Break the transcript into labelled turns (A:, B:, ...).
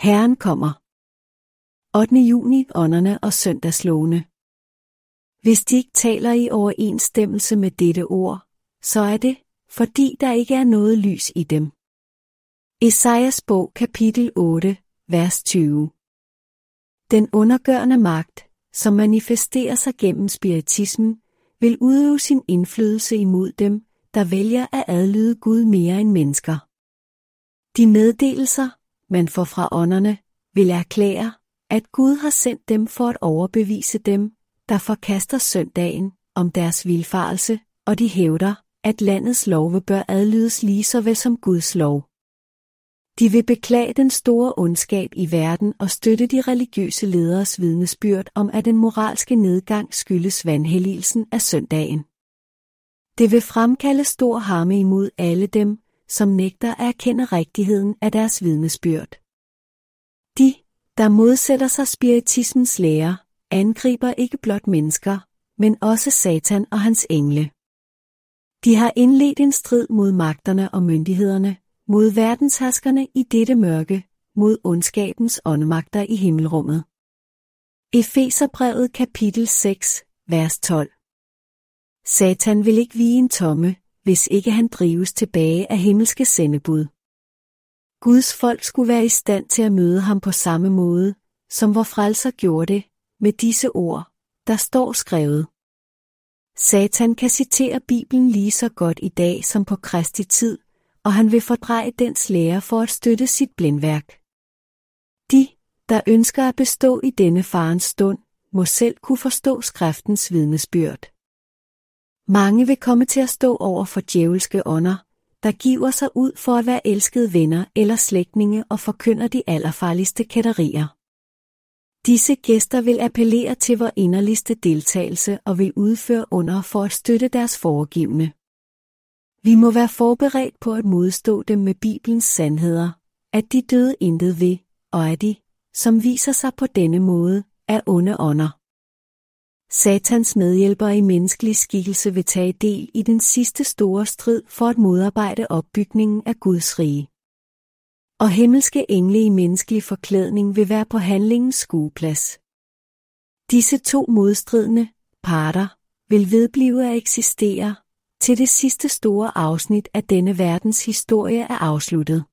A: Herren kommer. 8. juni, ånderne og søndagslovene. Hvis de ikke taler i overensstemmelse med dette ord, så er det, fordi der ikke er noget lys i dem. Esajas bog, kapitel 8, vers 20. Den undergørende magt, som manifesterer sig gennem spiritismen, vil udøve sin indflydelse imod dem, der vælger at adlyde Gud mere end mennesker. De meddelelser, man får fra ånderne, vil erklære, at Gud har sendt dem for at overbevise dem, der forkaster søndagen, om deres vildfarelse, og de hævder, at landets love bør adlydes lige så vel som Guds lov. De vil beklage den store ondskab i verden og støtte de religiøse lederes vidnesbyrd om, at den moralske nedgang skyldes vanhelligelsen af søndagen. Det vil fremkalde stor harme imod alle dem, som nægter at erkende rigtigheden af deres vidnesbyrd. De, der modsætter sig spiritismens lære, angriber ikke blot mennesker, men også Satan og hans engle. De har indledt en strid mod magterne og myndighederne, mod verdensherskerne i dette mørke, mod ondskabens åndemagter i himmelrummet. Efeserbrevet kapitel 6, vers 12. Satan vil ikke vige en tomme, hvis ikke han drives tilbage af himmelske sendebud. Guds folk skulle være i stand til at møde ham på samme måde, som vor frelser gjorde det, med disse ord, der står skrevet. Satan kan citere Bibelen lige så godt i dag som på Kristi tid, og han vil fordreje dens lære for at støtte sit blændværk. De, der ønsker at bestå i denne farens stund, må selv kunne forstå skriftens vidnesbyrd. Mange vil komme til at stå over for djævelske ånder, der giver sig ud for at være elskede venner eller slægtninge og forkynder de allerfarligste kætterier. Disse gæster vil appellere til vor inderligste deltagelse og vil udføre under for at støtte deres foregivne. Vi må være forberedt på at modstå dem med Bibelens sandheder, at de døde intet ved, og at de, som viser sig på denne måde, er onde ånder. Satans medhjælpere i menneskelig skikkelse vil tage del i den sidste store strid for at modarbejde opbygningen af Guds rige. Og himmelske engle i menneskelig forklædning vil være på handlingens skueplads. Disse to modstridende parter vil vedblive at eksistere, til det sidste store afsnit af denne verdens historie er afsluttet.